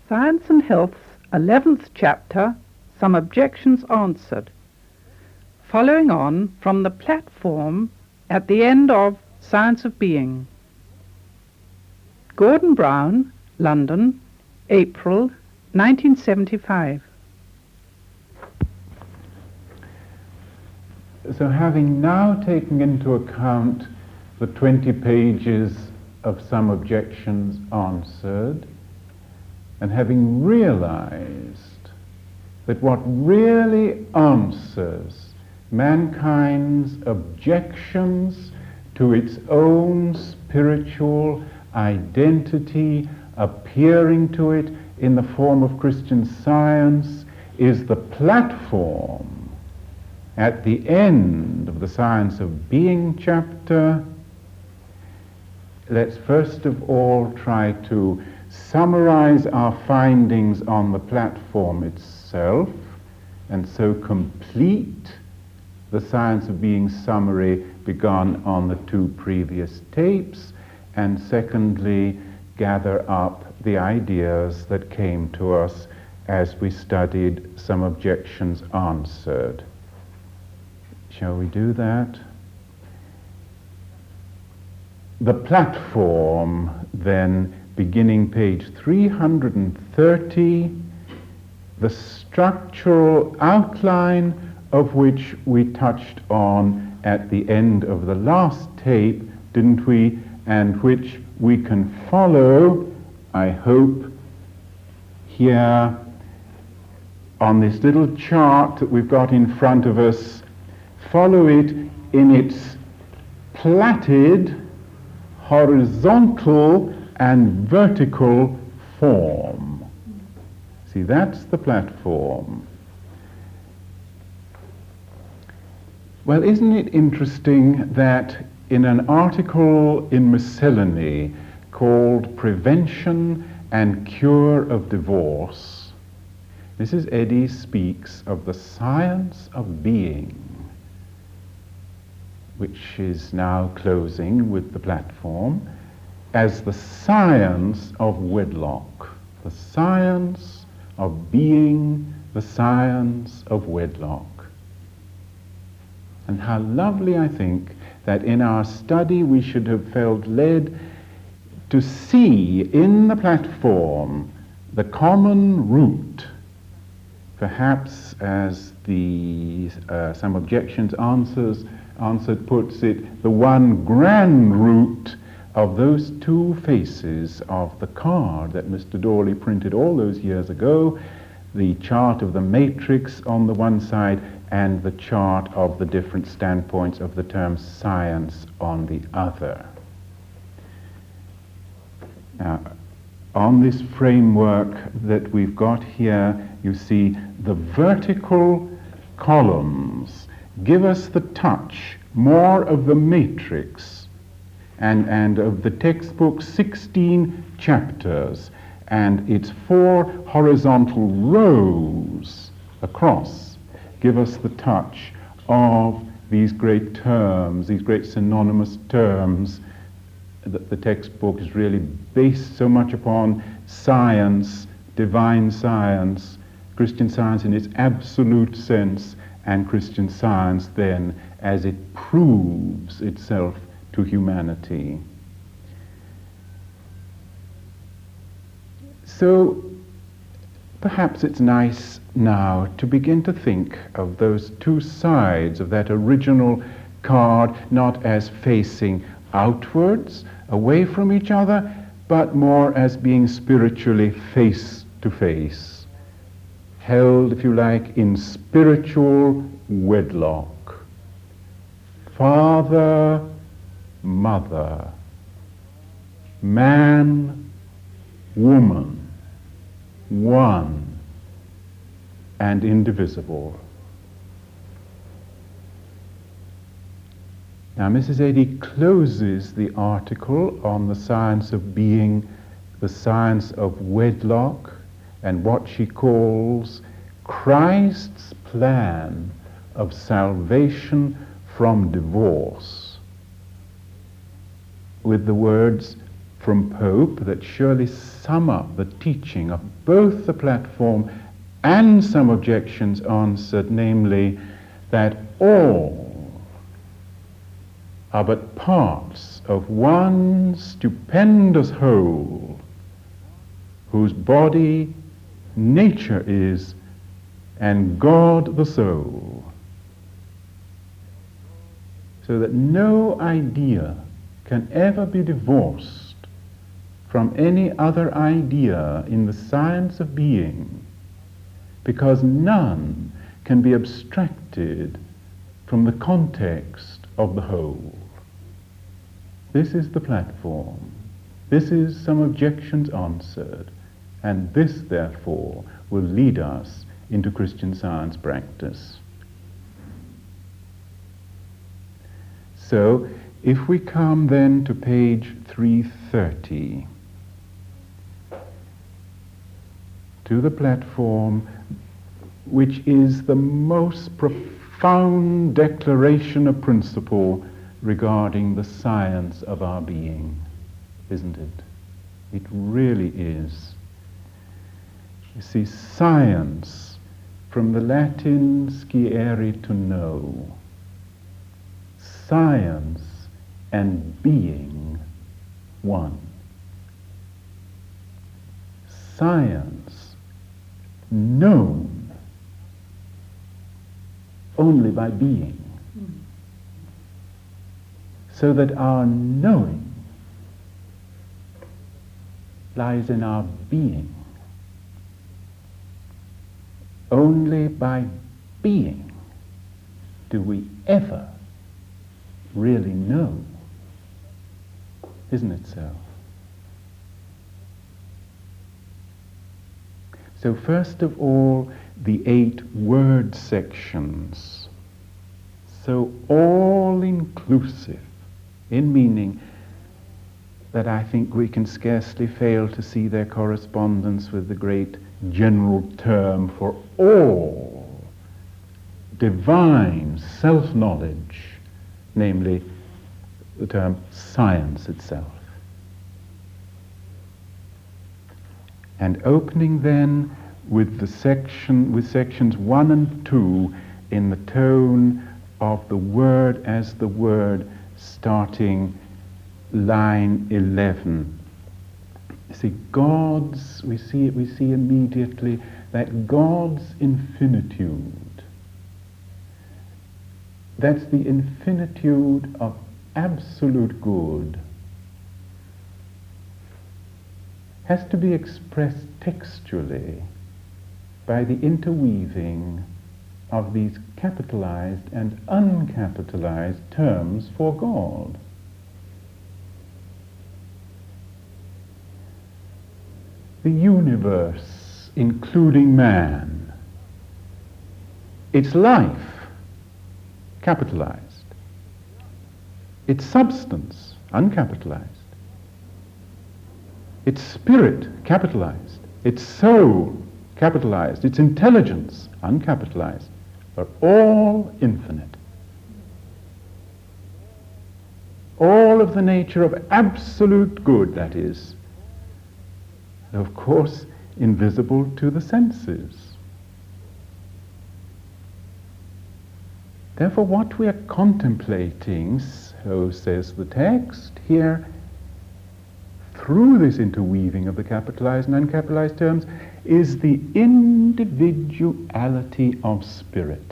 Science and Health's 11th chapter, Some Objections Answered, following on from the platform at the end of Science of Being. Gordon Brown, London, April 1975. So having now taken into account the 20 pages of Some Objections Answered, and having realized that what really answers mankind's objections to its own spiritual identity, appearing to it in the form of Christian Science, is the platform at the end of the Science of Being chapter. Let's first of all try to summarize our findings on the platform itself, and so complete the Science of Being summary begun on the 2 previous tapes, and secondly, gather up the ideas that came to us as we studied Some Objections Answered. Shall we do that? The platform, then, beginning page 330, the structural outline of which we touched on at the end of the last tape, didn't we? And which we can follow, I hope, here on this little chart that we've got in front of us. Follow it in its plaited, horizontal and vertical form. See, that's the platform. Well, isn't it interesting that in an article in Miscellany called Prevention and Cure of Divorce, Mrs. Eddy speaks of the science of being, which is now closing with the platform, as the science of wedlock. The science of being, the science of wedlock. And how lovely, I think, that in our study we should have felt led to see in the platform the common root, perhaps as the Some Objections Answered puts it, the one grand root of those 2 faces of the card that Mr. Dawley printed all those years ago, the chart of the matrix on the one side and the chart of the different standpoints of the term science on the other. Now, on this framework that we've got here, you see the vertical columns give us the touch more of the matrix and of the textbook's 16 chapters and its 4 horizontal rows across give us the touch of these great terms, these great synonymous terms that the textbook is really based so much upon: science, divine science, Christian Science in its absolute sense, and Christian Science then as it proves itself to humanity. So perhaps it's nice now to begin to think of those 2 sides of that original card not as facing outwards, away from each other, but more as being spiritually face to face, held, if you like, in spiritual wedlock. Father, mother, man, woman, one and indivisible. Now, Mrs. Eddy closes the article on the science of being, the science of wedlock, and what she calls Christ's plan of salvation from divorce, with the words, from Pope that surely sum up the teaching of both the platform and Some Objections Answered, namely that all are but parts of one stupendous whole whose body nature is and God the soul, so that no idea can ever be divorced from any other idea in the science of being, because none can be abstracted from the context of the whole. This is the platform. This is Some Objections Answered. And this, therefore, will lead us into Christian Science practice. So, if we come then to page 330, to the platform, which is the most profound declaration of principle regarding the science of our being, isn't it? It really is. You see, science, from the Latin sciere, to know, science and being one. Science known only by being, so that our knowing lies in our being. Only by being do we ever really know. Isn't it so? So first of all, the 8 word sections, so all-inclusive in meaning that I think we can scarcely fail to see their correspondence with the great general term for all divine self-knowledge, namely the term science itself. And opening then with sections 1 and 2 in the tone of the word as the word, starting line 11. See, we see immediately that God's infinitude, that's the infinitude of absolute good, has to be expressed textually by the interweaving of these capitalized and uncapitalized terms for God. The universe, including man, its life, capitalized, its substance, uncapitalized, its spirit, capitalized, its soul, capitalized, its intelligence, uncapitalized, are all infinite. All of the nature of absolute good, that is, of course, invisible to the senses. Therefore, what we are contemplating, so says the text here, through this interweaving of the capitalized and uncapitalized terms, is the individuality of spirit.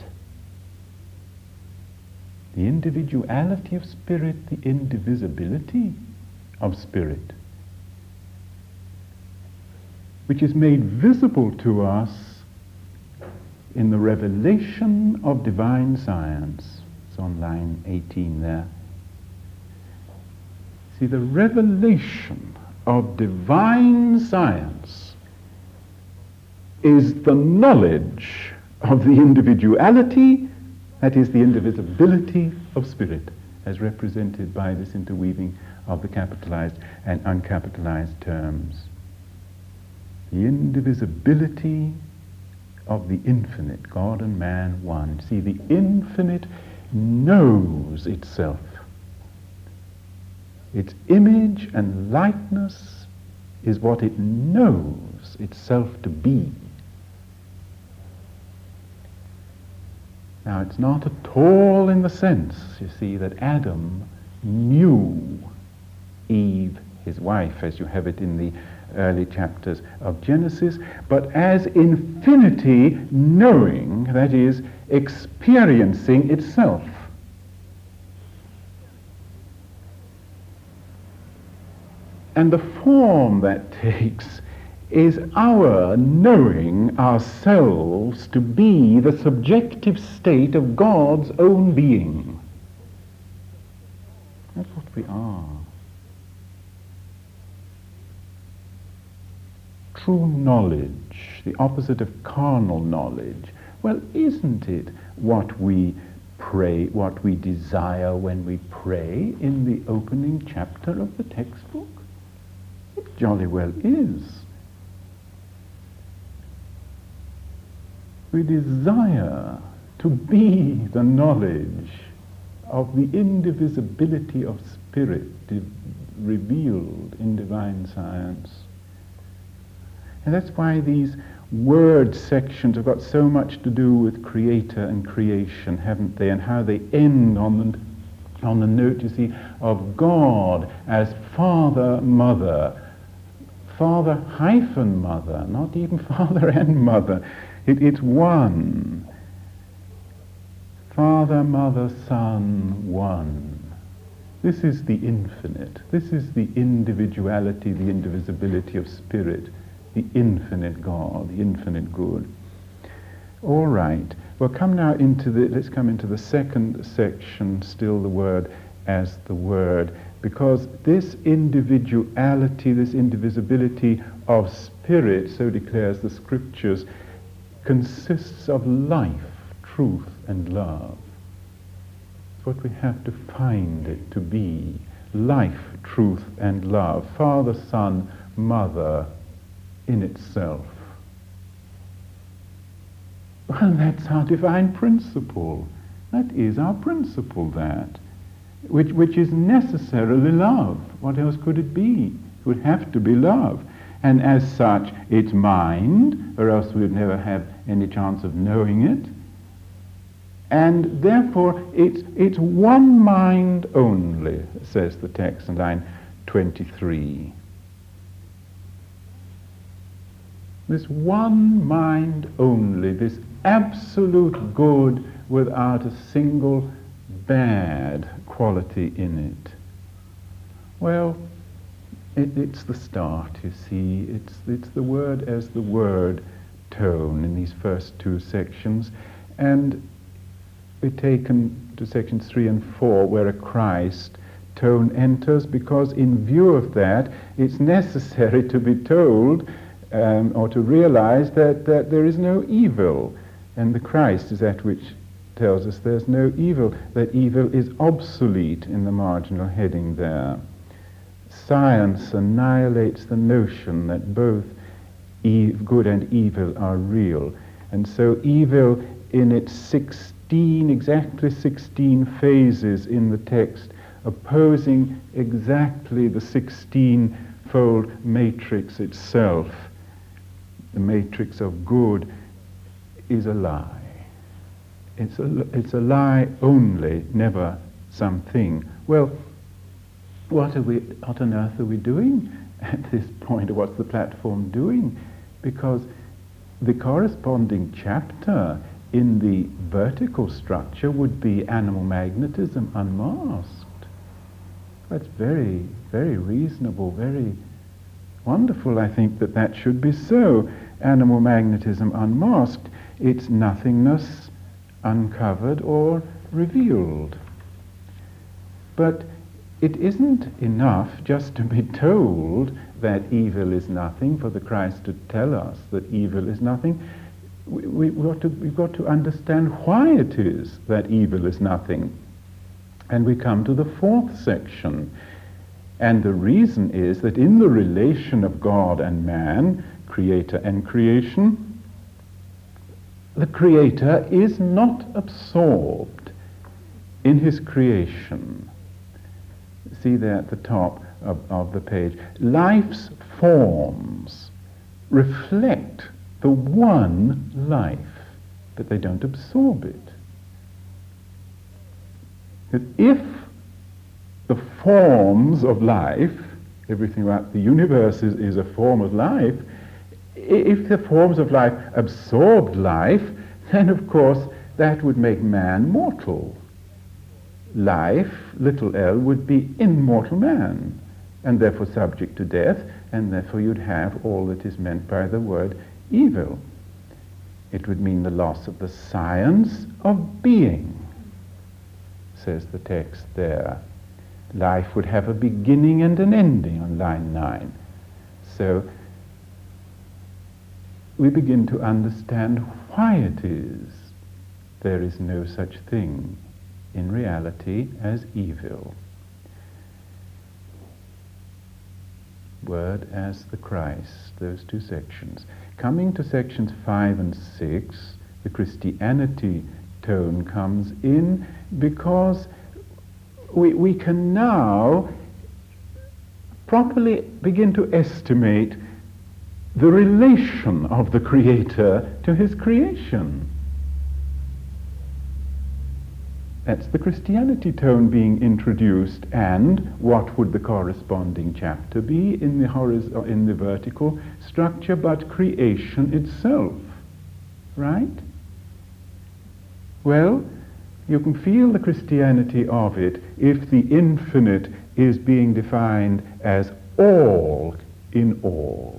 The individuality of spirit, the indivisibility of spirit, which is made visible to us in the revelation of divine science. It's on line 18 there. See, the revelation of divine science is the knowledge of the individuality, that is, the indivisibility of spirit, as represented by this interweaving of the capitalized and uncapitalized terms. The indivisibility of the infinite, God and man one. See, the infinite knows itself. Its image and likeness is what it knows itself to be. Now, it's not at all in the sense, you see, that Adam knew Eve, his wife, as you have it in the early chapters of Genesis, but as infinity knowing, that is, experiencing itself. And the form that takes is our knowing ourselves to be the subjective state of God's own being. That's what we are. True knowledge, the opposite of carnal knowledge. Well, isn't it what we pray, what we desire when we pray in the opening chapter of the textbook? It jolly well is. We desire to be the knowledge of the indivisibility of spirit revealed in divine science. And that's why these word sections have got so much to do with creator and creation, haven't they? And how they end on the note, you see, of God as Father, Mother. Father hyphen Mother, not even Father and Mother. It's one. Father, Mother, Son, one. This is the infinite. This is the individuality, the indivisibility of spirit, the infinite God, the infinite good. All right. Well, let's come into the second section, still the Word as the Word, because this individuality, this indivisibility of spirit, so declares the Scriptures, consists of life, truth, and love. It's what we have to find it to be. Life, truth, and love. Father, Son, Mother in itself. Well, that's our divine principle. That is our principle, that. Which is necessarily love. What else could it be? It would have to be love. And as such, it's mind, or else we would never have any chance of knowing it. And therefore, it's one mind only, says the text in line 23. This one mind only, this absolute good without a single bad quality in it. Well, it's the start, you see. It's the Word as the Word tone in these first two sections. And we're taken to sections 3 and 4 where a Christ tone enters, because in view of that, it's necessary to be told or to realize that there is no evil. And the Christ is that which tells us there's no evil, that evil is obsolete in the marginal heading there. Science annihilates the notion that both good and evil are real. And so evil in its exactly 16 phases in the text, opposing exactly the 16-fold matrix itself, the matrix of good, is a lie. It's a lie only, never something. Well, what on earth are we doing at this point? Or what's the platform doing? Because the corresponding chapter in the vertical structure would be animal magnetism unmasked. That's very, very reasonable, very wonderful, I think, that should be so. Animal magnetism unmasked, its nothingness uncovered or revealed. But it isn't enough just to be told that evil is nothing, for the Christ to tell us that evil is nothing. We've got to understand why it is that evil is nothing. And we come to the fourth section. And the reason is that in the relation of God and man, creator and creation, the creator is not absorbed in his creation. see there at the top of the page, life's forms reflect the one life, but they don't absorb it. That if the forms of life, everything about the universe is a form of life, if the forms of life absorbed life, then of course that would make man mortal. Life, little l, would be immortal man, and therefore subject to death, and therefore you'd have all that is meant by the word evil. It would mean the loss of the science of being, says the text there. Life would have a beginning and an ending on line 9. So we begin to understand why it is there is no such thing in reality as evil. Word as the Christ, those two sections. Coming to sections 5 and 6, the Christianity tone comes in, because we can now properly begin to estimate the relation of the Creator to his creation. That's the Christianity tone being introduced, and what would the corresponding chapter be in the vertical structure but creation itself, right? Well, you can feel the Christianity of it if the infinite is being defined as all in all.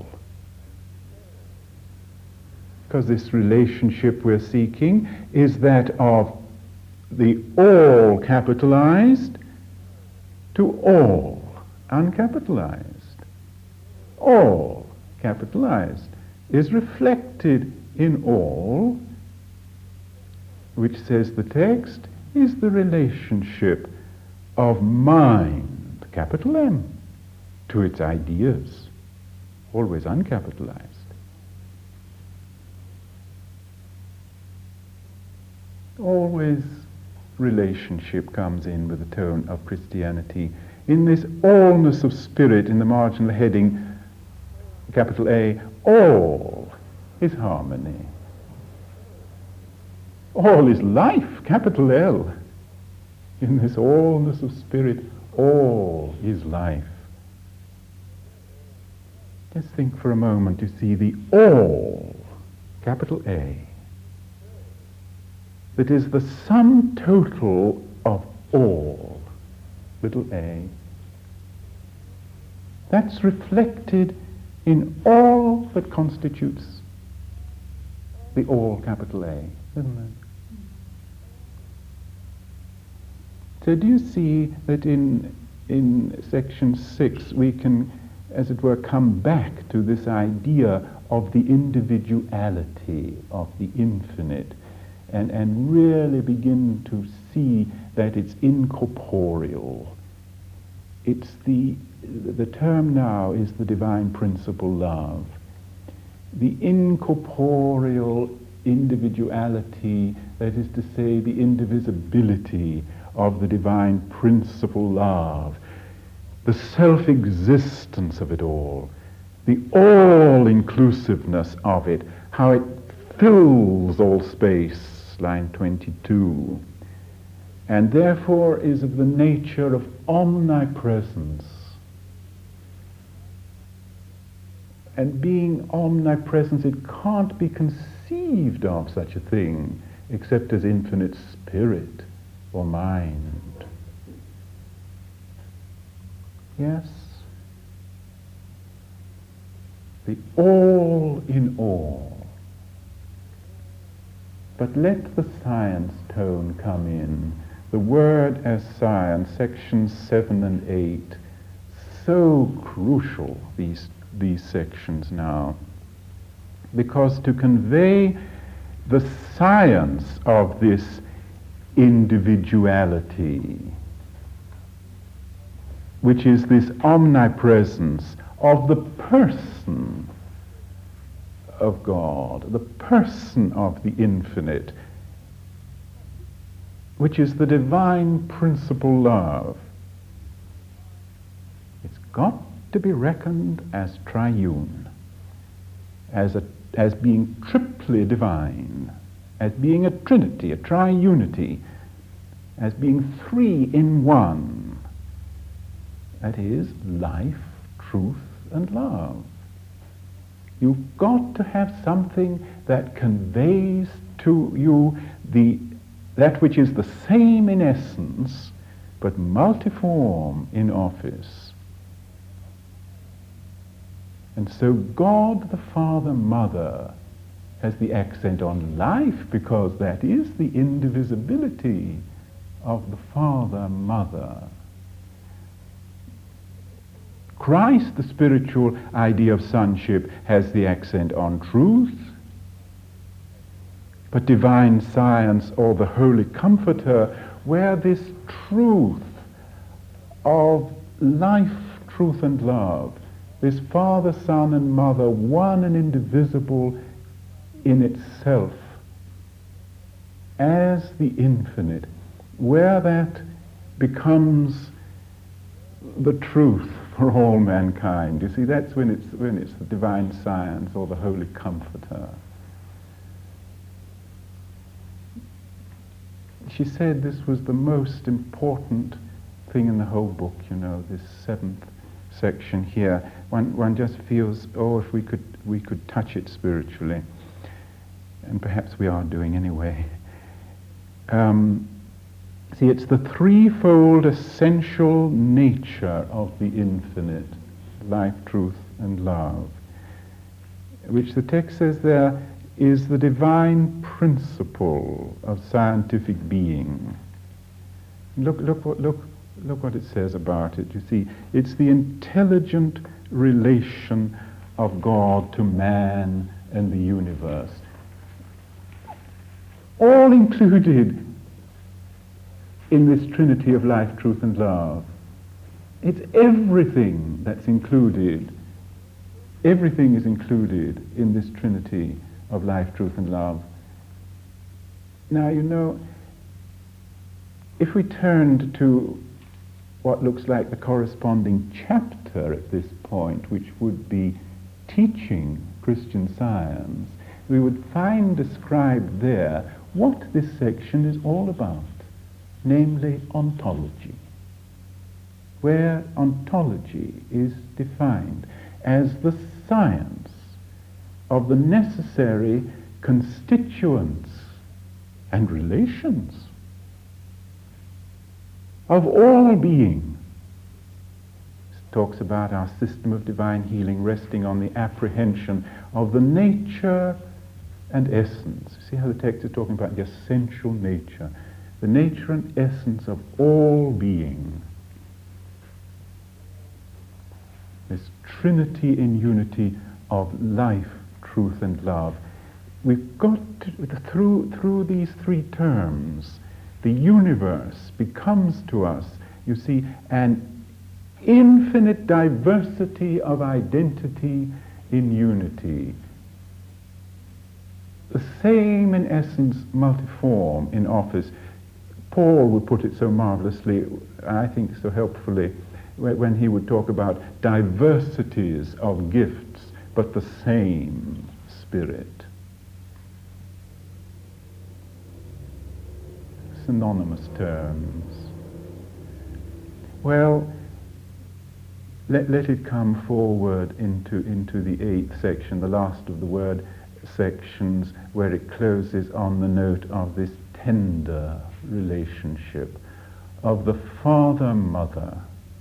Because this relationship we're seeking is that of the all capitalized to all uncapitalized. All capitalized is reflected in all, which, says the text, is the relationship of mind, capital M, to its ideas, always uncapitalized. Always relationship comes in with the tone of Christianity. In this allness of spirit, in the marginal heading, capital A, all is harmony. All is life, capital L. In this allness of spirit, all is life. Just think for a moment, you see the all, capital A, that is the sum total of all, little a. That's reflected in all that constitutes the all, capital A, isn't it? So do you see that in section 6 we can, as it were, come back to this idea of the individuality of the infinite, and really begin to see that it's incorporeal. It's the term now is the divine principle love. The incorporeal individuality, that is to say, the indivisibility of the divine principle love, the self-existence of it all, the all-inclusiveness of it, how it fills all space, line 22, and therefore is of the nature of omnipresence. And being omnipresence, it can't be conceived of such a thing except as infinite spirit or mind. Yes? The all in all. But let the science tone come in. The word as science, sections 7 and 8, so crucial, these sections now, because to convey the science of this individuality, which is this omnipresence of the person of God, the person of the infinite, which is the divine principle love, got to be reckoned as triune, as being triply divine, as being a trinity, a triunity, as being three in one. That is, life, truth, and love. You've got to have something that conveys to you that which is the same in essence, but multiform in office. And so God the Father, Mother has the accent on life, because that is the indivisibility of the Father, Mother. Christ, the spiritual idea of sonship, has the accent on truth. But divine science, or the Holy Comforter, where this truth of life, truth and love, this Father, Son and Mother, one and indivisible in itself, as the infinite, where that becomes the truth for all mankind. You see, that's when it's the divine science or the Holy Comforter. She said this was the most important thing in the whole book, this 7th section here. One just feels, if we could touch it spiritually, and perhaps we are doing anyway. See, it's the threefold essential nature of the infinite, life, truth, and love, which the text says there is the divine principle of scientific being. Look what it says about it. You see, it's the intelligent relation of God to man and the universe. All included in this trinity of life, truth, and love. It's everything that's included. Everything is included in this trinity of life, truth, and love. Now, if we turned to what looks like the corresponding chapter at this point, which would be teaching Christian Science, we would find described there what this section is all about, namely ontology, where ontology is defined as the science of the necessary constituents and relations of all being. It talks about our system of divine healing resting on the apprehension of the nature and essence. See how the text is talking about the essential nature, the nature and essence of all being. This trinity in unity of life, truth, and love. We've got to, through these three terms, the universe becomes to us, you see, an infinite diversity of identity in unity. The same in essence, multiform in office. Paul would put it so marvelously, I think so helpfully, when he would talk about diversities of gifts, but the same Spirit. Synonymous terms. Well, let it come forward into the 8th section, the last of the word sections, where it closes on the note of this tender relationship of the Father-Mother.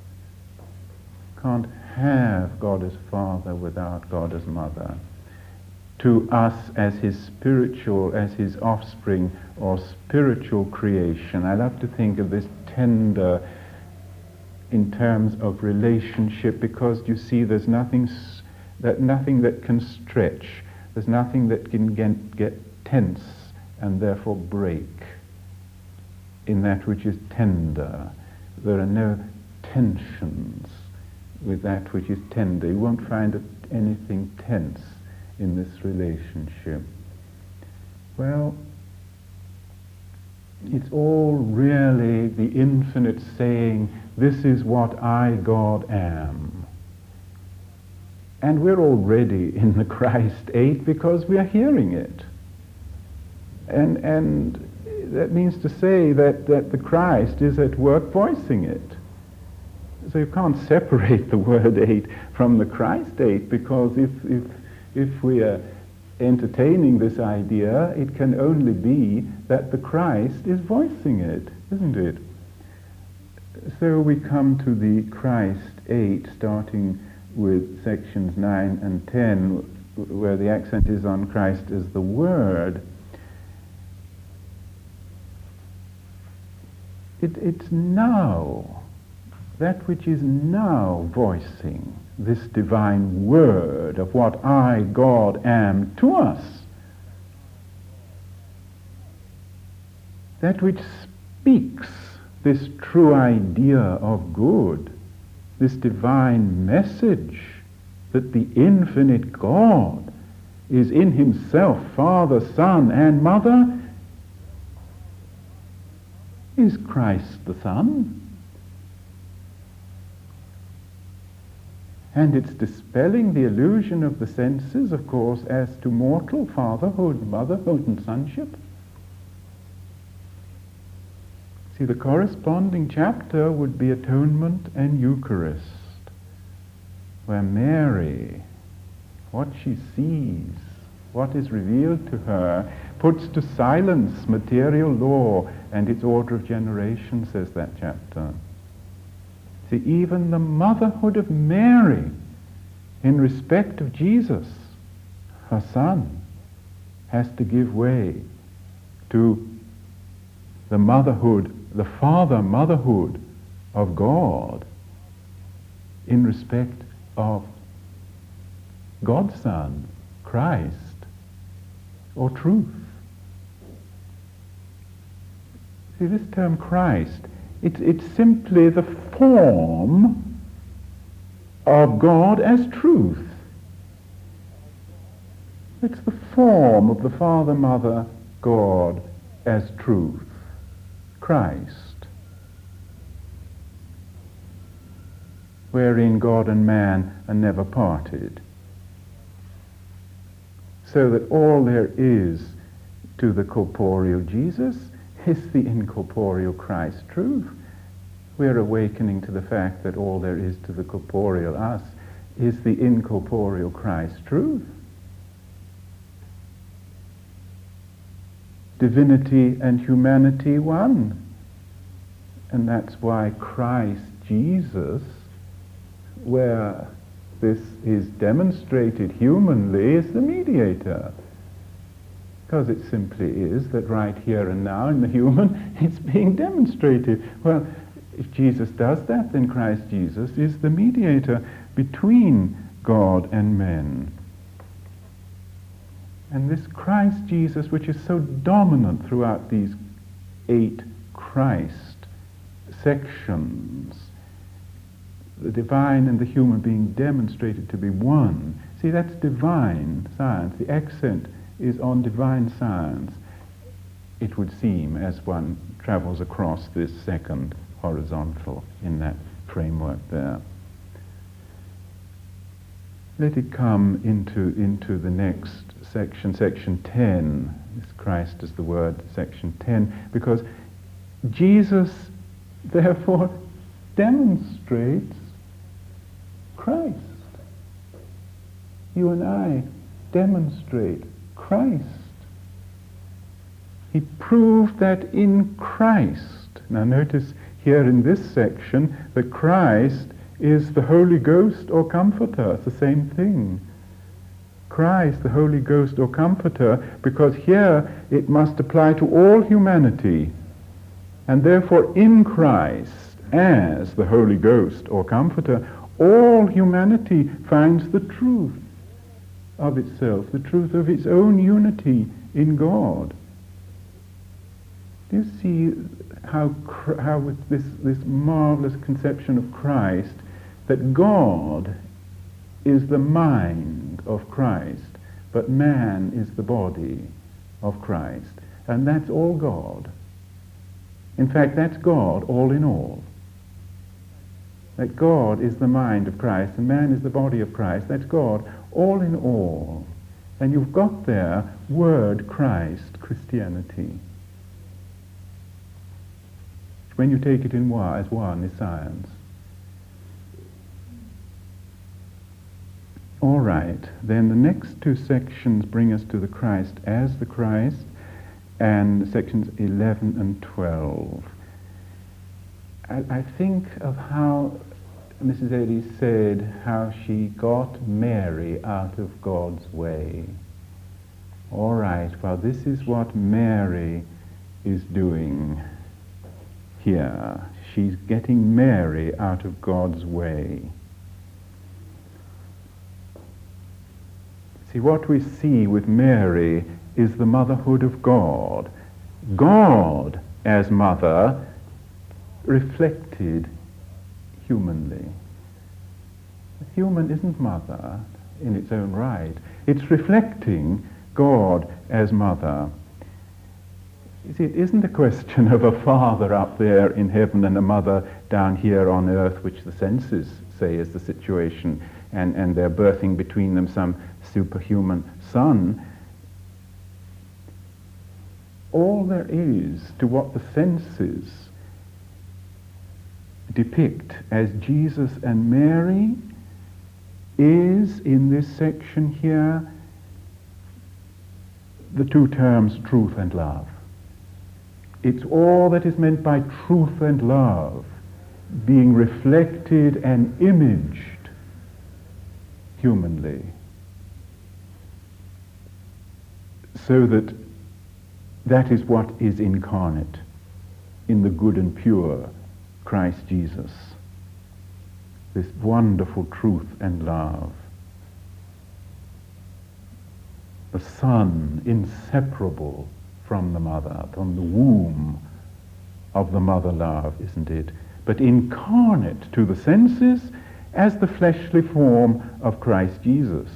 Can't have God as Father without God as Mother. To us as his offspring or spiritual creation. I love to think of this tender in terms of relationship, because you see there's nothing that can stretch. There's nothing that can get tense and therefore break in that which is tender. There are no tensions with that which is tender. You won't find anything tense in this relationship. Well, it's all really the infinite saying, this is what I, God, am. And we're already in the Christ age because we are hearing it. And that means to say that the Christ is at work voicing it. So you can't separate the word ate from the Christ ate, because if we are entertaining this idea, it can only be that the Christ is voicing it, isn't it? So we come to the Christ ate, starting with sections 9 and 10, where the accent is on Christ as the Word. It's now, that which is now voicing this divine word of what I, God, am to us. That which speaks this true idea of good, this divine message that the infinite God is in himself Father, Son, and Mother, is Christ the Son. And it's dispelling the illusion of the senses, of course, as to mortal fatherhood, motherhood, and sonship. See, the corresponding chapter would be Atonement and Eucharist, where Mary, what she sees, what is revealed to her, puts to silence material law and its order of generation, says that chapter. See, even the motherhood of Mary in respect of Jesus, her son, has to give way to the motherhood, the father-motherhood of God in respect of God's Son, Christ, or truth. See, this term Christ, it's simply the form of God as truth. It's the form of the Father, Mother, God as truth. Christ, wherein God and man are never parted. So that all there is to the corporeal Jesus is the incorporeal Christ truth. We're awakening to the fact that all there is to the corporeal us is the incorporeal Christ truth. Divinity and humanity one. And that's why Christ Jesus, where this is demonstrated humanly, is the mediator. Because it simply is that right here and now in the human, it's being demonstrated. Well, if Jesus does that, then Christ Jesus is the mediator between God and men. And this Christ Jesus, which is so dominant throughout these 8 Christ sections, the divine and the human being demonstrated to be one. See, that's divine science. The accent is on divine science, it would seem, as one travels across this second horizontal in that framework there. Let it come into the next section, section 10. This Christ is the word, section 10, because Jesus therefore demonstrates Christ. You and I demonstrate Christ. He proved that in Christ. Now notice here in this section that Christ is the Holy Ghost or Comforter. It's the same thing. Christ, the Holy Ghost or Comforter, because here it must apply to all humanity. And therefore in Christ, as the Holy Ghost or Comforter, all humanity finds the truth of itself, the truth of its own unity in God. Do you see how with this marvelous conception of Christ, that God is the mind of Christ, but man is the body of Christ. And that's all God. In fact, that's God all in all. that God is the mind of Christ and man is the body of Christ. That's God, all in all. And you've got there, word Christ, Christianity. When you take it in one, as one is science. All right, then the next two sections bring us to the Christ as the Christ, and sections 11 and 12. I think of how Mrs. Eddy said how she got Mary out of God's way. All right, well, this is what Mary is doing here. She's getting Mary out of God's way. See, what we see with Mary is the motherhood of God. God as mother reflected humanly. The human isn't mother in its own right. It's reflecting God as mother. You see, it isn't a question of a father up there in heaven and a mother down here on earth, which the senses say is the situation, and they're birthing between them some superhuman son. All there is to what the senses depict as Jesus and Mary is, in this section here, the two terms truth and love. It's all that is meant by truth and love being reflected and imaged humanly, so that that is what is incarnate in the good and pure Christ Jesus. This wonderful truth and love. The Son, inseparable from the mother, from the womb of the mother love, isn't it? But incarnate to the senses as the fleshly form of Christ Jesus.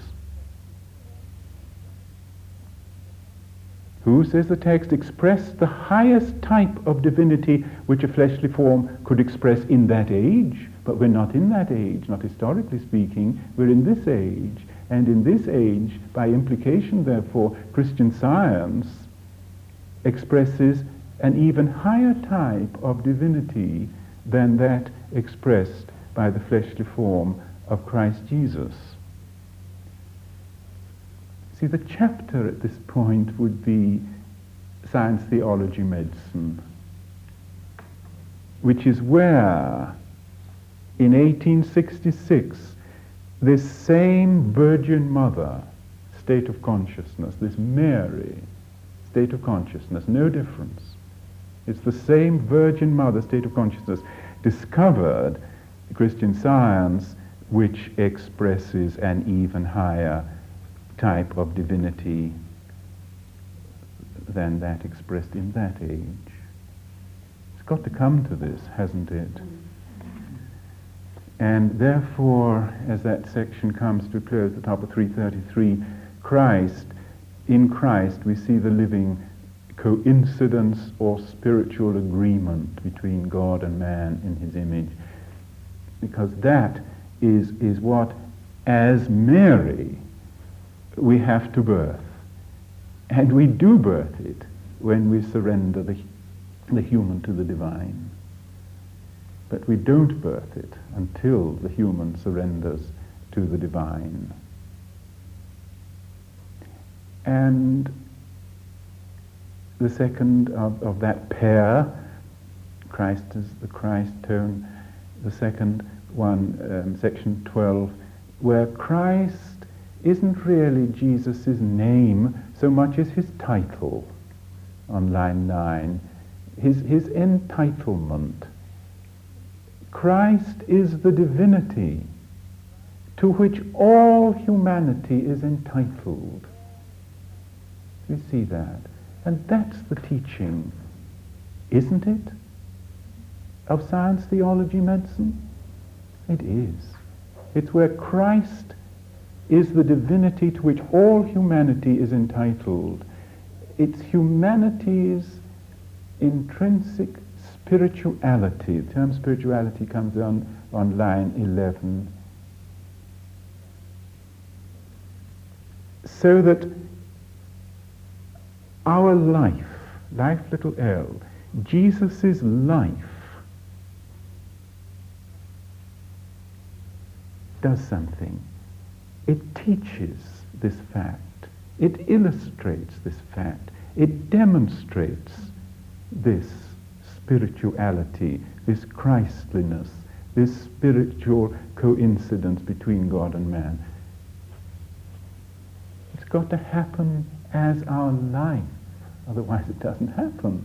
Who, says the text, expressed the highest type of divinity which a fleshly form could express in that age. But we're not in that age, not historically speaking. We're in this age. And in this age, by implication, therefore, Christian Science expresses an even higher type of divinity than that expressed by the fleshly form of Christ Jesus. See, the chapter at this point would be Science, Theology, Medicine, which is where, in 1866, this same Virgin Mother, state of consciousness, this Mary, state of consciousness, no difference. It's the same Virgin Mother, state of consciousness, discovered Christian Science, which expresses an even higher type of divinity than that expressed in that age. It's got to come to this, hasn't it? And therefore, as that section comes to a close, the top of 333, in Christ we see the living coincidence or spiritual agreement between God and man in his image. Because that is what, as Mary, we have to birth. And we do birth it when we surrender the human to the divine. But we don't birth it until the human surrenders to the divine. And the second of that pair, Christ is the Christ tone, the second one, section 12, where Christ isn't really Jesus' name so much as his title on line 9, his entitlement. Christ is the divinity to which all humanity is entitled. You see that? And that's the teaching, isn't it, of Science, Theology, Medicine? It is. It's where Christ is the divinity to which all humanity is entitled. It's humanity's intrinsic spirituality. The term spirituality comes on line 11. So that our life little l, Jesus' life, does something. It teaches this fact. It illustrates this fact. It demonstrates this spirituality, this Christliness, this spiritual coincidence between God and man. It's got to happen as our life, otherwise it doesn't happen.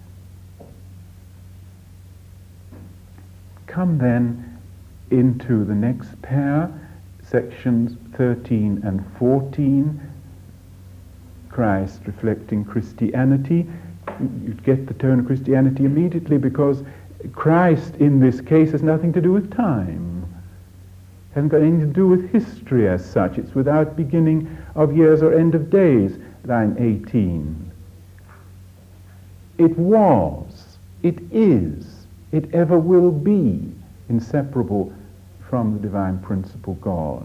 Come then into the next pair, sections 13 and 14, Christ reflecting Christianity. You'd get the tone of Christianity immediately, because Christ in this case has nothing to do with time. Hasn't got anything to do with history as such. It's without beginning of years or end of days, line 18. It was, it is, it ever will be inseparable from the divine principle God.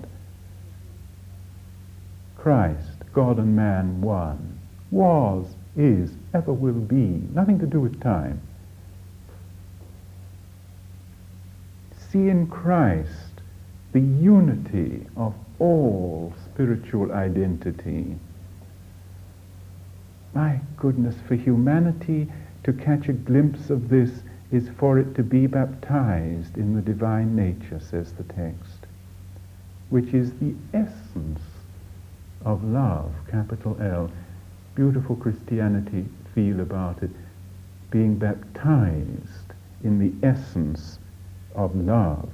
Christ, God and man one, was, is, ever will be, nothing to do with time. See in Christ the unity of all spiritual identity. My goodness, for humanity to catch a glimpse of this is for it to be baptized in the divine nature, says the text, which is the essence of love, capital L. Beautiful Christianity feel about it, being baptized in the essence of love.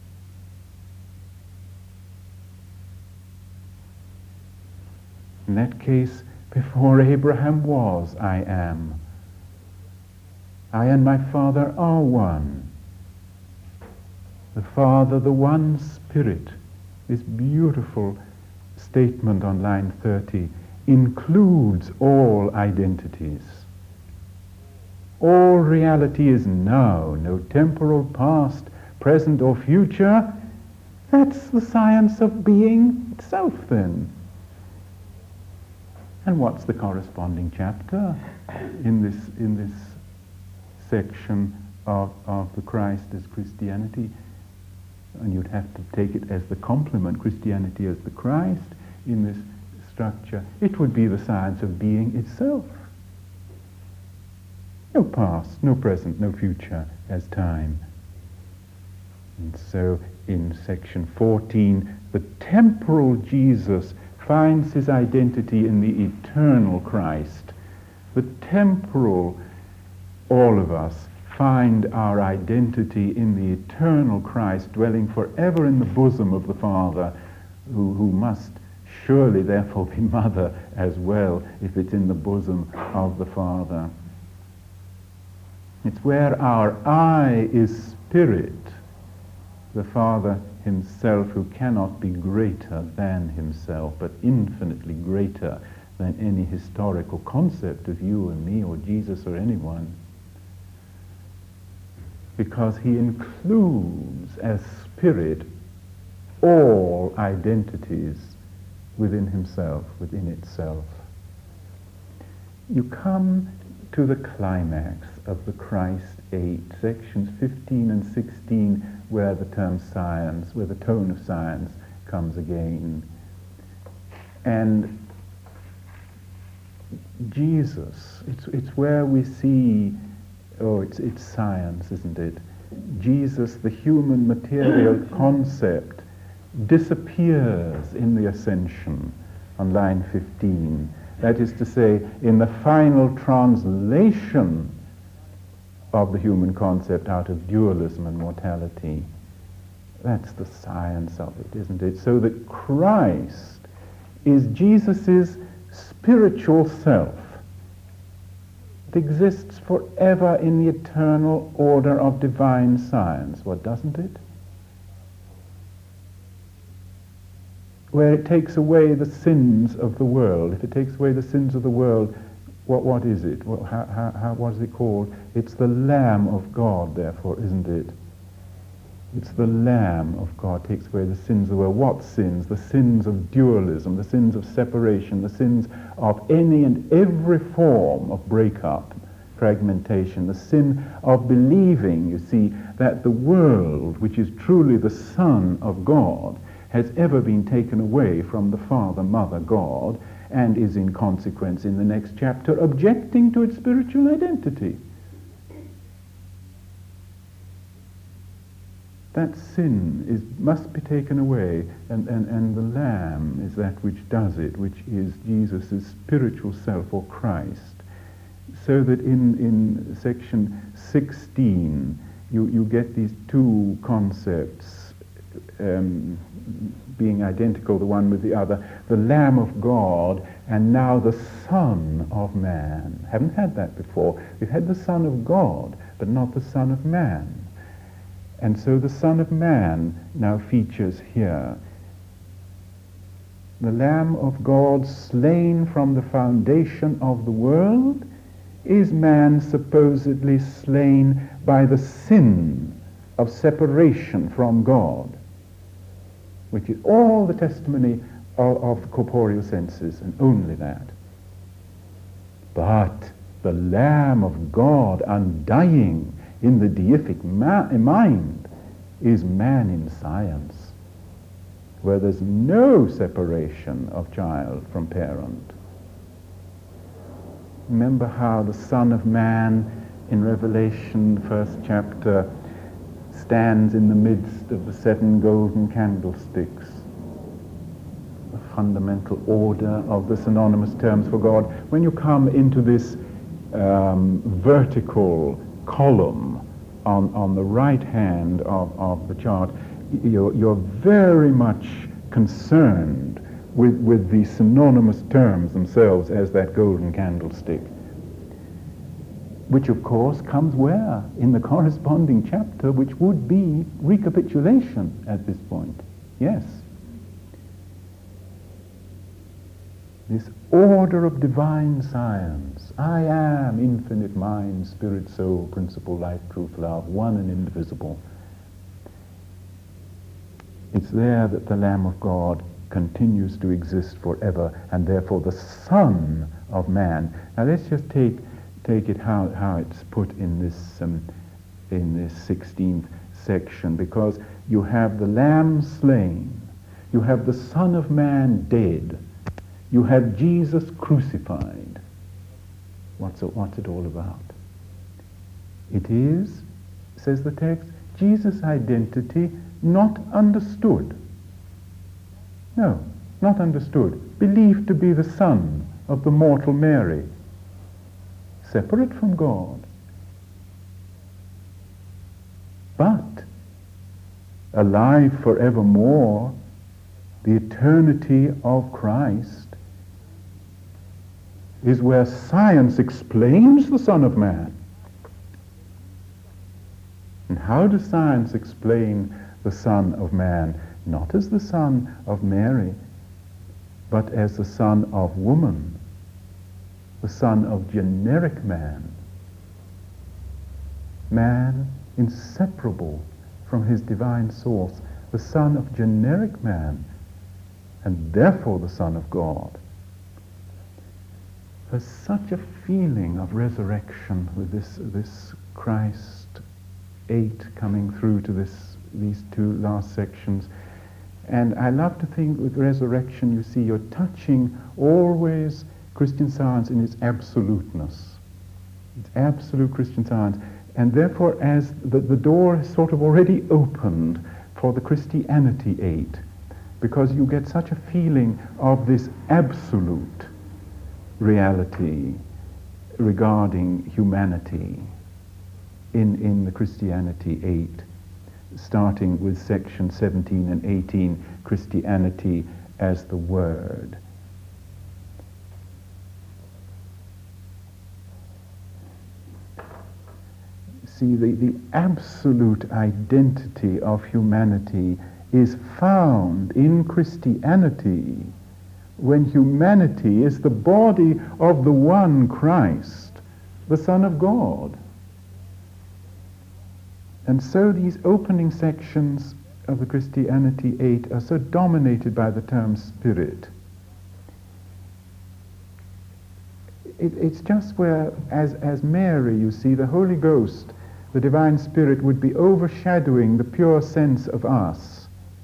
In that case, before Abraham was, I am. I and my Father are one. The Father, the one Spirit, this beautiful statement on line 30, includes all identities. All reality is now, no temporal past, present or future. That's the science of being itself then. And what's the corresponding chapter in this section of the Christ as Christianity? And you'd have to take it as the complement, Christianity as the Christ in this structure. It would be the science of being itself. No past, no present, no future as time. And so in section 14, the temporal Jesus finds his identity in the eternal Christ. The temporal, all of us, find our identity in the eternal Christ, dwelling forever in the bosom of the Father, who must surely therefore be mother as well, if it's in the bosom of the Father. It's where our I is spirit, the Father himself, who cannot be greater than himself, but infinitely greater than any historical concept of you and me or Jesus or anyone. Because he includes as spirit all identities within himself, within itself. You come to the climax of the Christ 8, sections 15 and 16, where the term science, where the tone of science comes again. And Jesus, it's where we see, it's science, isn't it? Jesus, the human material concept, disappears in the ascension on line 15. That is to say, in the final translation of the human concept out of dualism and mortality. That's the science of it, isn't it? So that Christ is Jesus' spiritual self. It exists forever in the eternal order of divine science, what doesn't it? Where it takes away the sins of the world. If it takes away the sins of the world, what is it? What is it called? It's the Lamb of God, therefore, isn't it? It's the Lamb of God takes away the sins of the world. What sins? The sins of dualism, the sins of separation, the sins of any and every form of breakup, fragmentation, the sin of believing, you see, that the world, which is truly the Son of God, has ever been taken away from the Father, Mother, God, and is in consequence in the next chapter objecting to its spiritual identity. That sin must be taken away, and the Lamb is that which does it, which is Jesus' spiritual self, or Christ. So that in section 16 you get these two concepts being identical, the one with the other, the Lamb of God and now the Son of Man. Haven't had that before. We've had the Son of God, but not the Son of Man. And so the Son of Man now features here. The Lamb of God, slain from the foundation of the world, is man supposedly slain by the sin of separation from God, which is all the testimony of the corporeal senses, and only that. But the Lamb of God, undying in the deific mind, is man in science, where there's no separation of child from parent. Remember how the Son of Man in Revelation, first chapter, stands in the midst of the 7 golden candlesticks, the fundamental order of the synonymous terms for God. When you come into this vertical column on the right hand of the chart, you're very much concerned with the synonymous terms themselves as that golden candlestick, which of course comes where? In the corresponding chapter, which would be recapitulation at this point. Yes. This order of divine science. I am infinite mind, spirit, soul, principle, life, truth, love, one and indivisible. It's there that the Lamb of God continues to exist forever, and therefore the Son of Man. Now let's just take it how it's put in this 16th section, because you have the Lamb slain, you have the Son of Man dead, you have Jesus crucified. What's it all about? It is, says the text, Jesus' identity not understood. No, not understood. Believed to be the son of the mortal Mary, separate from God. But alive forevermore, the eternity of Christ is where science explains the Son of Man. And how does science explain the Son of Man? Not as the Son of Mary, but as the Son of woman, the Son of generic man. Man inseparable from his divine source, the Son of generic man, and therefore the Son of God. There's such a feeling of resurrection with this Christ 8 coming through to these two last sections. And I love to think with resurrection, you see, you're touching always Christian Science in its absoluteness. It's absolute Christian Science. And therefore, as the door is sort of already opened for the Christianity 8, because you get such a feeling of this absolute reality regarding humanity in the Christianity 8, starting with section 17 and 18, Christianity as the Word. See, the absolute identity of humanity is found in Christianity when humanity is the body of the one Christ, the Son of God. And so these opening sections of the Christianity 8 are so dominated by the term spirit. It's just where, as Mary, you see, the Holy Ghost, the Divine Spirit, would be overshadowing the pure sense of us.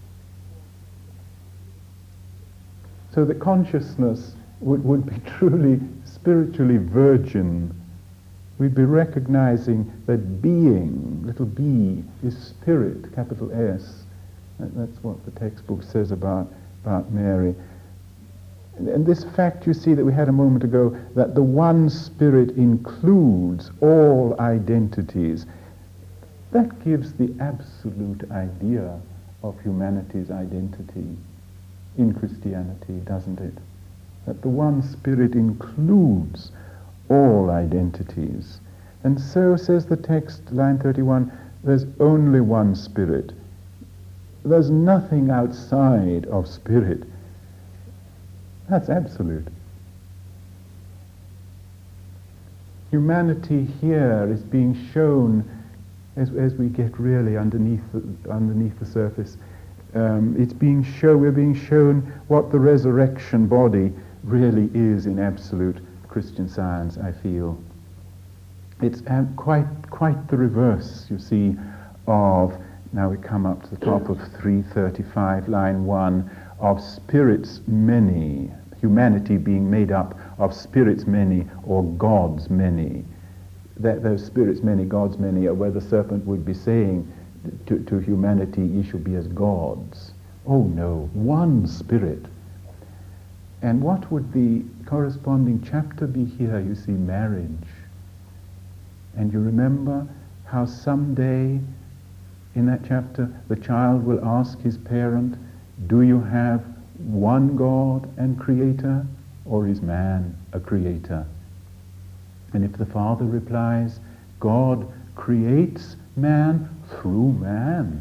So that consciousness would be truly spiritually virgin. We'd be recognizing that being, little b, is spirit, capital S. That's what the textbook says about Mary. And this fact, you see, that we had a moment ago, that the one Spirit includes all identities, that gives the absolute idea of humanity's identity in Christianity, doesn't it? That the one Spirit includes all identities. And so, says the text, line 31, there's only one Spirit. There's nothing outside of Spirit. That's absolute. Humanity here is being shown as we get really underneath the surface. We're being shown what the resurrection body really is in absolute Christian science, I feel. It's quite the reverse, you see, of, now we come up to the top of 335, line 1, of spirits many, humanity being made up of spirits many or gods many. That those spirits many, gods many, are where the serpent would be saying to humanity, ye shall be as gods. Oh no, one Spirit. And what would the corresponding chapter be here? You see, marriage. And you remember how someday in that chapter the child will ask his parent, do you have one God and creator, or is man a creator? And if the father replies, God creates man through man.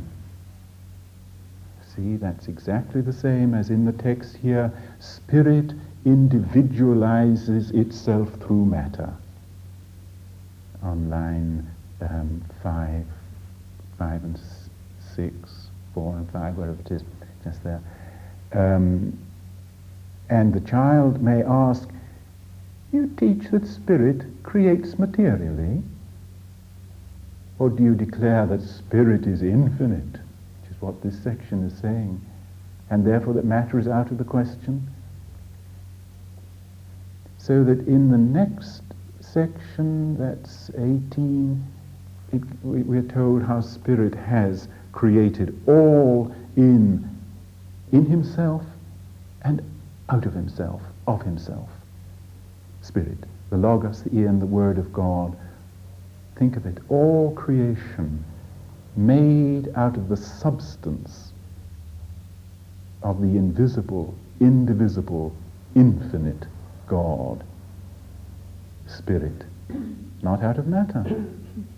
See, that's exactly the same as in the text here. Spirit individualizes itself through matter. On line 5 and 6, 4 and 5, wherever it is, just there. And the child may ask, you teach that spirit creates materially? Or do you declare that spirit is infinite, which is what this section is saying, and therefore that matter is out of the question? So that in the next section, that's 18, we're told how spirit has created all in himself and out of himself, of himself. Spirit, the Logos, the Eon, the Word of God. Think of it, all creation made out of the substance of the invisible, indivisible, infinite God. Spirit, not out of matter.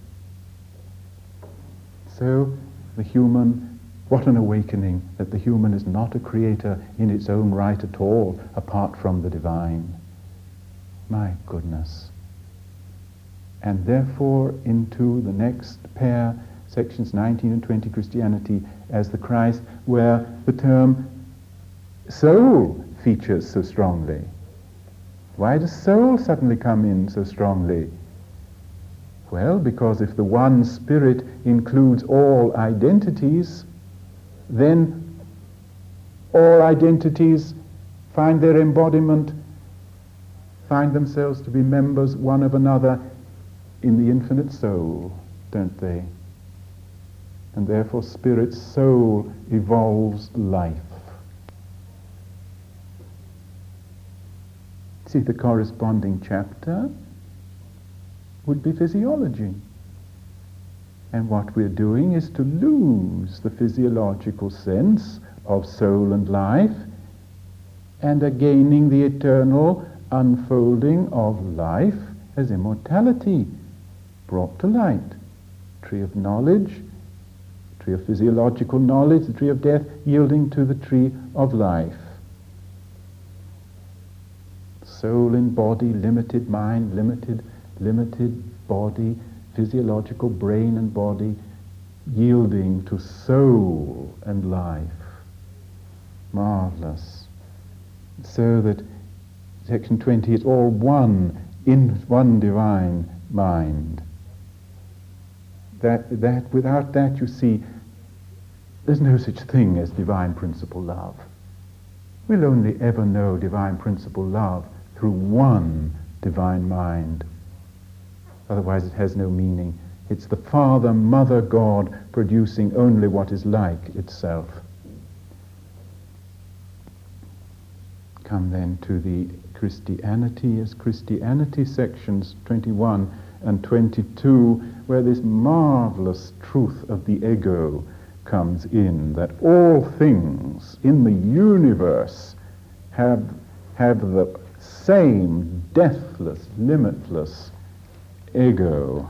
So the human, what an awakening that the human is not a creator in its own right at all, apart from the divine. My goodness. And therefore into the next pair, sections 19 and 20, Christianity as the Christ, where the term soul features so strongly. Why does soul suddenly come in so strongly? Well, because if the one Spirit includes all identities, then all identities find their embodiment, find themselves to be members one of another in the infinite soul, don't they? And therefore Spirit's soul evolves life. See, the corresponding chapter would be physiology. And what we're doing is to lose the physiological sense of soul and life and are gaining the eternal unfolding of life as immortality brought to light. Tree of knowledge, tree of physiological knowledge, the tree of death yielding to the tree of life. Soul in body, limited mind, limited body, physiological brain and body, yielding to soul and life. Marvelous. So that section 20 is all one in one divine mind. That without that, you see, there's no such thing as divine principle love. We'll only ever know divine principle love through one divine mind. Otherwise it has no meaning. It's the Father, Mother, God producing only what is like itself. Come then to the Christianity as Christianity, sections 21 and 22, where this marvelous truth of the ego comes in, that all things in the universe have the same deathless, limitless ego.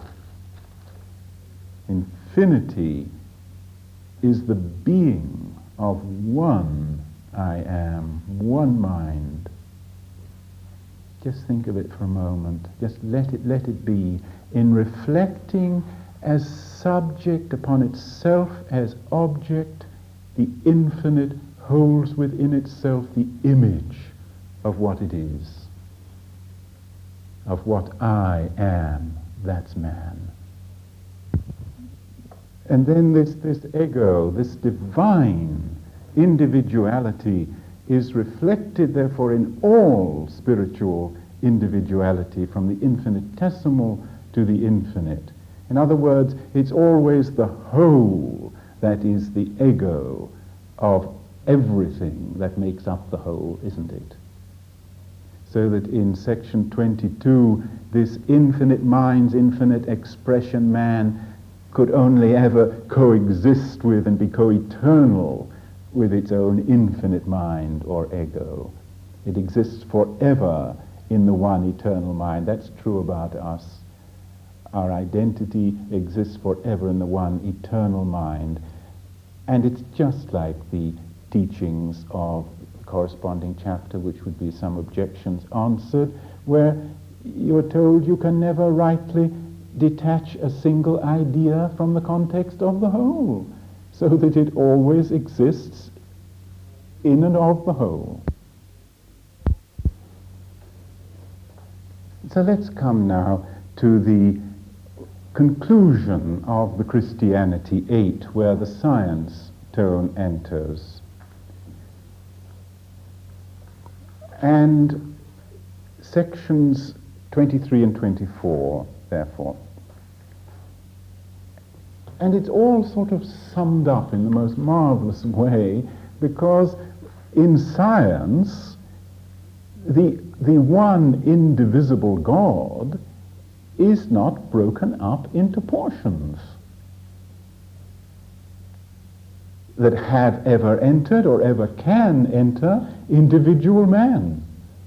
Infinity is the being of one I am, one mind. Just think of it for a moment. Just let it be. In reflecting as subject upon itself as object, the infinite holds within itself the image of what it is, of what I am. That's man. And then this ego, this divine individuality, is reflected therefore in all spiritual individuality, from the infinitesimal to the infinite. In other words, it's always the whole that is the ego of everything that makes up the whole, isn't it? So that in section 22, this infinite mind's infinite expression, man, could only ever coexist with and be co-eternal with its own infinite mind or ego. It exists forever in the one eternal mind. That's true about us. Our identity exists forever in the one eternal mind. And it's just like the teachings of the corresponding chapter, which would be Some Objections Answered, where you're told you can never rightly detach a single idea from the context of the whole, so that it always exists in and of the whole. So let's come now to the conclusion of the Christianity 8, where the science tone enters. And sections 23 and 24, therefore. And it's all sort of summed up in the most marvelous way, because in science, the one indivisible God is not broken up into portions that have ever entered or ever can enter individual man.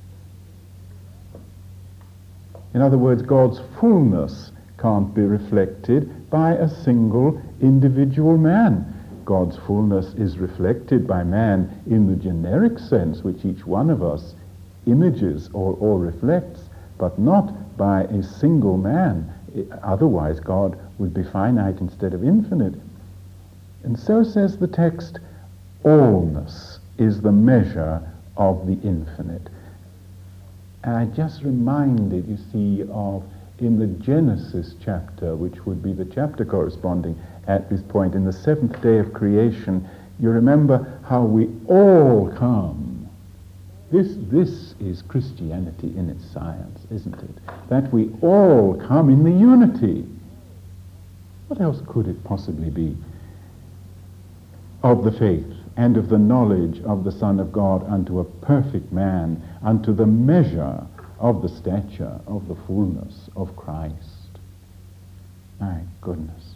In other words, God's fullness can't be reflected by a single individual man. God's fullness is reflected by man in the generic sense which each one of us images or reflects, but not by a single man. Otherwise God would be finite instead of infinite. And so says the text, allness is the measure of the infinite. And I just reminded, you see, of in the Genesis chapter, which would be the chapter corresponding at this point, in the seventh day of creation, you remember how we all come. This is Christianity in its science, isn't it? That we all come in the unity. What else could it possibly be? Of the faith and of the knowledge of the Son of God unto a perfect man, unto the measure of the stature of the fullness of Christ. My goodness.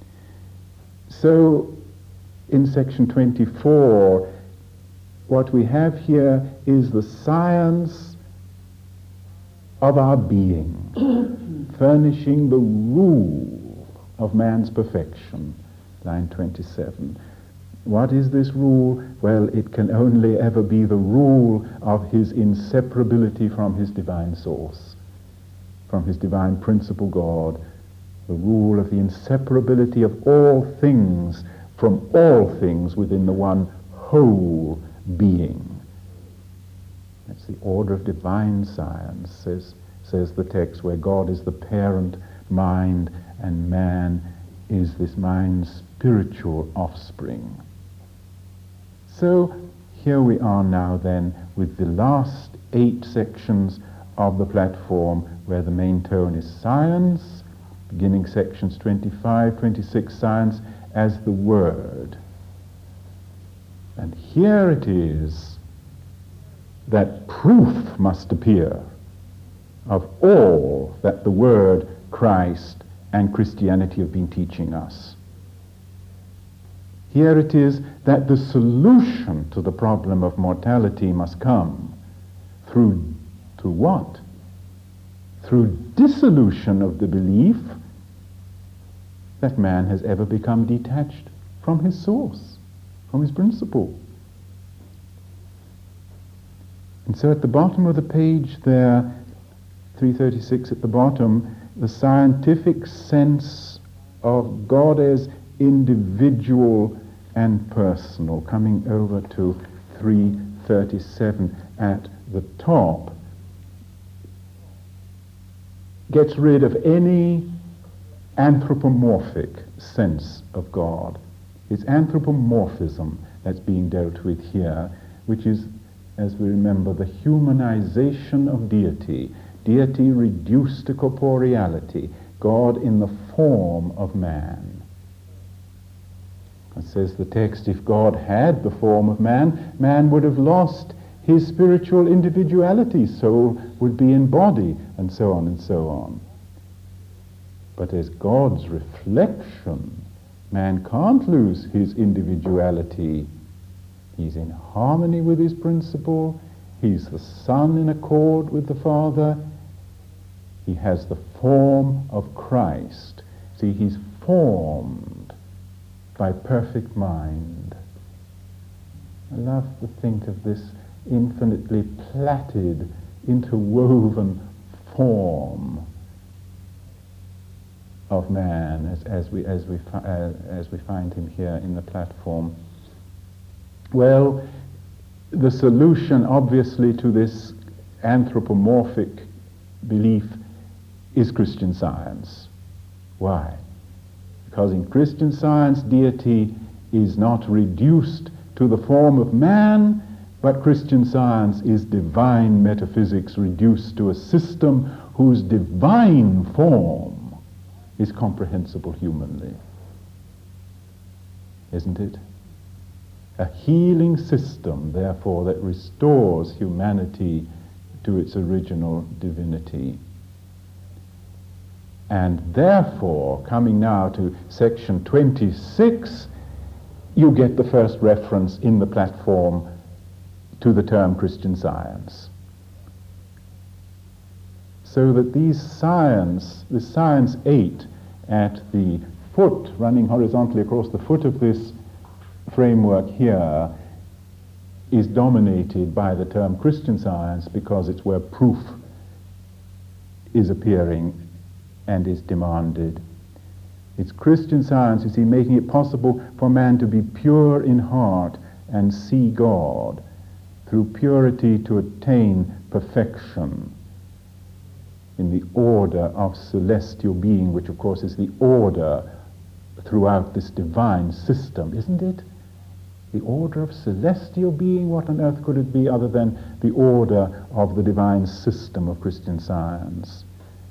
So, in section 24, what we have here is the science of our being, furnishing the rule of man's perfection, line 27. What is this rule? Well, it can only ever be the rule of his inseparability from his divine source, from his divine principle God, the rule of the inseparability of all things from all things within the one whole being. That's the order of divine science, says the text, where God is the parent mind and man is this mind's spiritual offspring. So here we are now then with the last 8 sections of the platform, where the main tone is science, beginning sections 25, 26, science as the Word. And here it is that proof must appear of all that the Word, Christ, and Christianity have been teaching us. Here it is that the solution to the problem of mortality must come through what? Through dissolution of the belief that man has ever become detached from his source, from his principle. And so at the bottom of the page there, 336 at the bottom, the scientific sense of God as individual and personal, coming over to 337 at the top, gets rid of any anthropomorphic sense of God. It's anthropomorphism that's being dealt with here, which is, as we remember, the humanization of deity. Deity reduced to corporeality, God in the form of man. It says the text, if God had the form of man, man would have lost his spiritual individuality, soul would be in body, and so on and so on. But as God's reflection, man can't lose his individuality. He's in harmony with his principle. He's the Son in accord with the Father. He has the form of Christ. See, he's formed by perfect mind. I love to think of this infinitely plaited, interwoven form of man as we find him here in the platform. Well, the solution, obviously, to this anthropomorphic belief is Christian Science. Why? Because in Christian Science, deity is not reduced to the form of man, but Christian Science is divine metaphysics reduced to a system whose divine form is comprehensible humanly. Isn't it? A healing system, therefore, that restores humanity to its original divinity. And therefore, coming now to section 26, you get the first reference in the platform to the term Christian Science. So that this Science 8 at the foot, running horizontally across the foot of this framework here, is dominated by the term Christian Science because it's where proof is appearing and is demanded. It's Christian Science, you see, making it possible for man to be pure in heart and see God, through purity to attain perfection in the order of celestial being, which of course is the order throughout this divine system, isn't it? The order of celestial being, what on earth could it be other than the order of the divine system of Christian Science?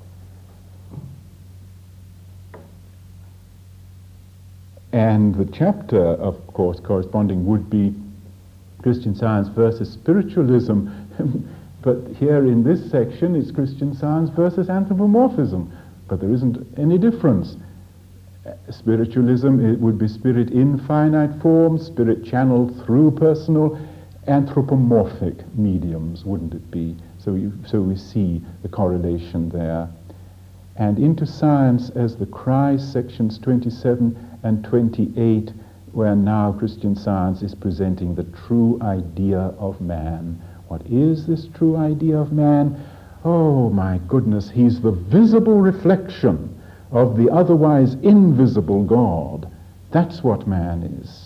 And the chapter, of course, corresponding would be Christian Science versus spiritualism, but here in this section it's Christian Science versus anthropomorphism, but there isn't any difference. Spiritualism, it would be spirit in finite form, spirit channeled through personal anthropomorphic mediums, wouldn't it be? So we see the correlation there. And into science as the Christ, sections 27 and 28, where now Christian Science is presenting the true idea of man. What is this true idea of man? Oh my goodness, he's the visible reflection of the otherwise invisible God. That's what man is.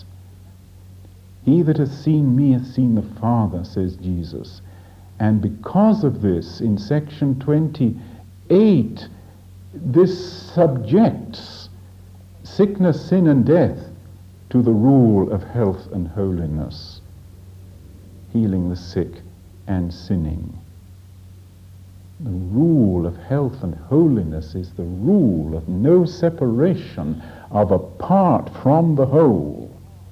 He that has seen me has seen the Father, says Jesus. And because of this, in section 28, this subjects sickness, sin, and death to the rule of health and holiness, healing the sick and sinning. The rule of health and holiness is the rule of no separation of a part from the whole.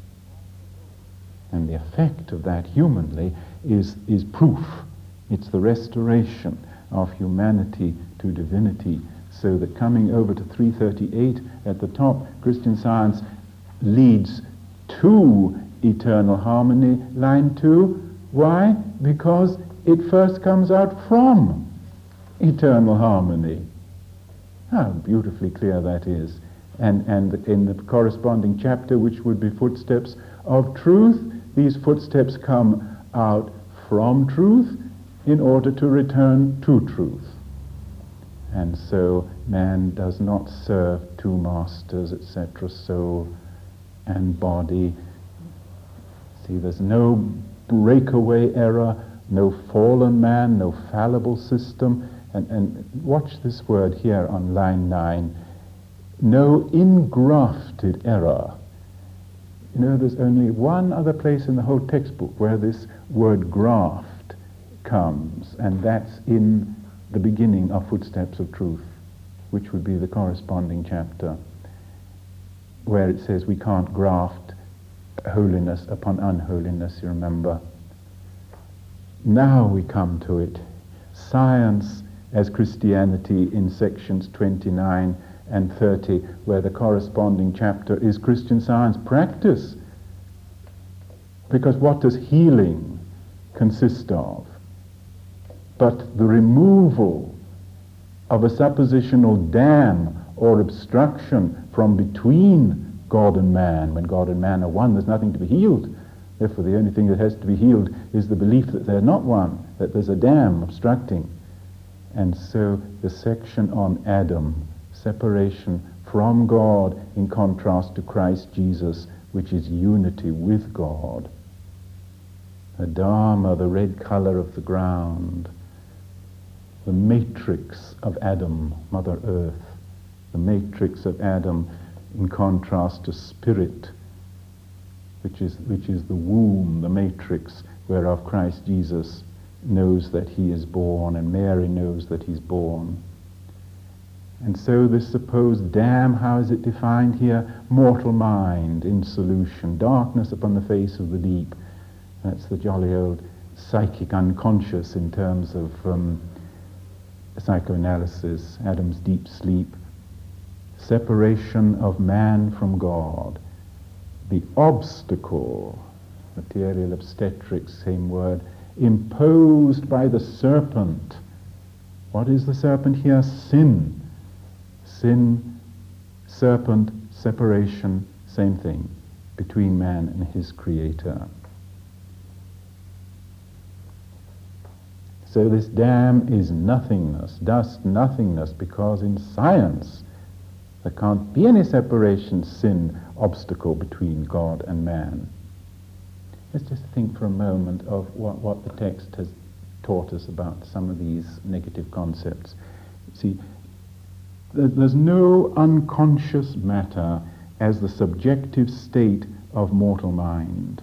And the effect of that humanly is proof. It's the restoration of humanity to divinity, so that coming over to 338 at the top, Christian Science leads to eternal harmony, line 2. Why? Because it first comes out from eternal harmony. How beautifully clear that is. And in the corresponding chapter, which would be Footsteps of Truth, these footsteps come out from truth in order to return to truth. And so man does not serve two masters, etc., soul and body. See, there's no breakaway error, no fallen man, no fallible system. And watch this word here on line 9. No ingrafted error. You know, there's only one other place in the whole textbook where this word graft comes, and that's in the beginning of Footsteps of Truth, which would be the corresponding chapter, where it says we can't graft holiness upon unholiness, you remember. Now we come to it. Science as Christianity in sections 29 and 30, where the corresponding chapter is Christian Science practice. Because what does healing consist of? But the removal of a suppositional dam or obstruction from between God and man. When God and man are one, there's nothing to be healed. Therefore, the only thing that has to be healed is the belief that they're not one, that there's a dam obstructing. And so the section on Adam, separation from God in contrast to Christ Jesus, which is unity with God. Adama, the red color of the ground. The matrix of Adam, Mother Earth. The matrix of Adam in contrast to spirit, which is the womb, the matrix whereof Christ Jesus knows that he is born, and Mary knows that he's born. And so this supposed dam, how is it defined here? Mortal mind in solution, darkness upon the face of the deep. That's the jolly old psychic unconscious in terms of psychoanalysis, Adam's deep sleep. Separation of man from God. The obstacle, material obstetrics, same word, imposed by the serpent. What is the serpent here? Sin. Sin, serpent, separation, same thing, between man and his creator. So this dam is nothingness, dust, nothingness, because in science there can't be any separation, sin, obstacle between God and man. Let's just think for a moment of what the text has taught us about some of these negative concepts. See, there's no unconscious matter as the subjective state of mortal mind.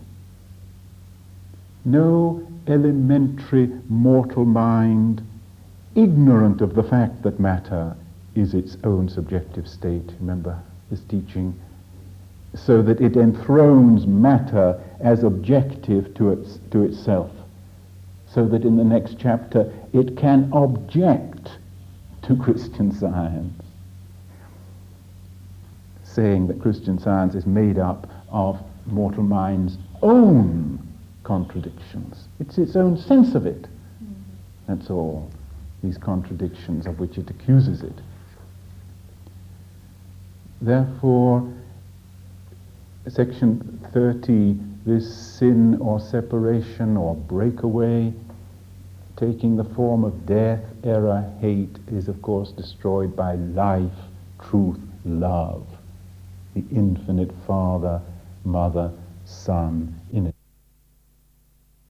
No elementary mortal mind ignorant of the fact that matter is its own subjective state. Remember this teaching? So that it enthrones matter as objective to itself. So that in the next chapter it can object to Christian Science, saying that Christian Science is made up of mortal mind's own contradictions. It's its own sense of it. That's all. These contradictions of which it accuses it. Therefore, section 30, this sin or separation or breakaway, taking the form of death, error, hate, is of course destroyed by life, truth, love, the infinite Father, Mother, Son in it.